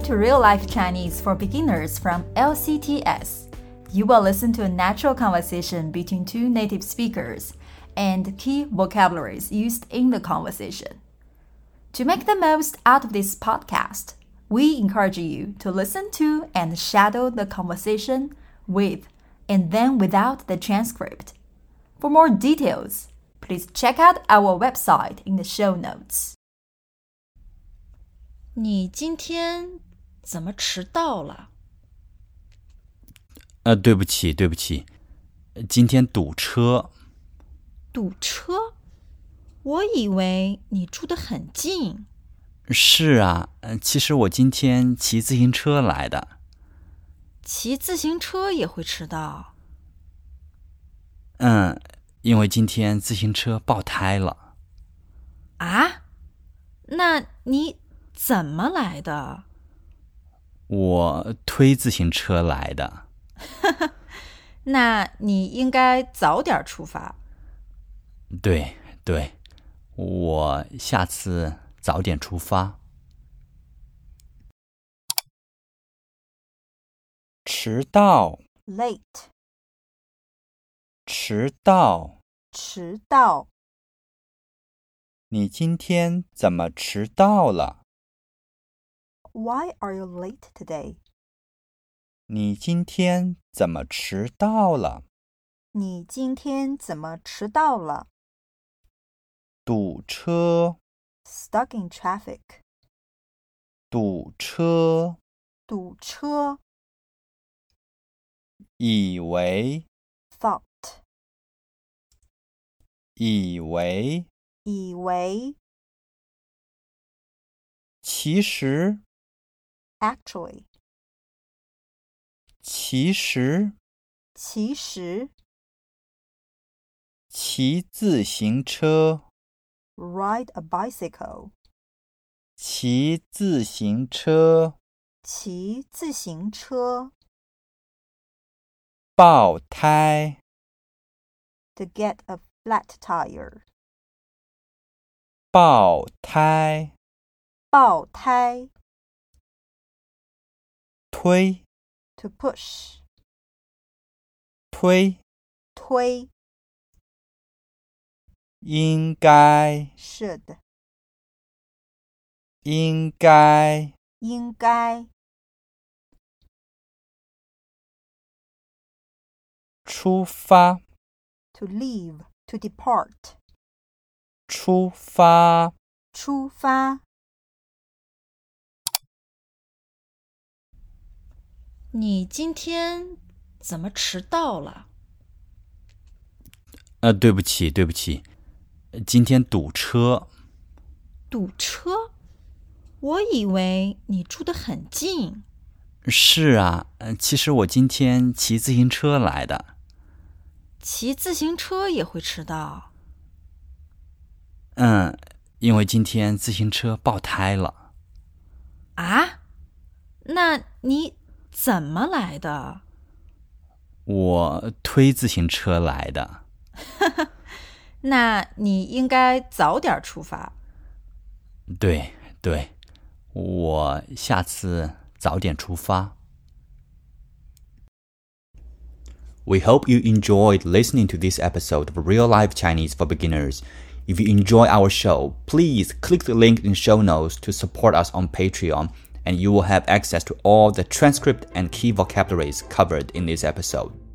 to Real Life Chinese for Beginners from LCTS. You will listen to a natural conversation between two native speakers and key vocabularies used in the conversation. To make the most out of this podcast, we encourage you to listen to and shadow the conversation with and then without the transcript. For more details, please check out our website in the show notes. 你今天怎么迟到了？ 对不起，今天堵车。 堵车？我以为你住得很近。 是啊，其实我今天骑自行车来的。 骑自行车也会迟到？ 因为今天自行车爆胎了。 啊？那你怎么来的？ 我推自行车来的。 那你应该早点出发。 对，我下次早点出发。迟到 Late. 迟到。 迟到。 你今天怎么迟到了？ Why are you late today? 你今天怎么迟到了？ 你今天怎么迟到了？ 堵车。 Stuck in traffic. 堵车。 堵车。 以为。 Thought. 以为。 以为。 其实。 Actually. 其实。 其实。 骑自行车。 Ride a bicycle. 骑自行车。 骑自行车。 爆胎。 To get a flat tire. 爆胎。 爆胎。 推。 To push. 推。 推。 应该。 Should. 应该。 应该。 出发。 To leave. To depart. 出发。 出发。 你今天怎么迟到了？ 对不起，今天堵车。 堵车？我以为你住得很近。 是啊，其实我今天骑自行车来的。 骑自行车也会迟到？ 因为今天自行车爆胎了。 啊？那你怎么来的？ 我推自行车来的。 那你应该早点出发。 对，我下次早点出发。We hope you enjoyed listening to this episode of Real Life Chinese for Beginners. If you enjoy our show, please click the link in show notes to support us on Patreon, and you will have access to all the transcript and key vocabularies covered in this episode.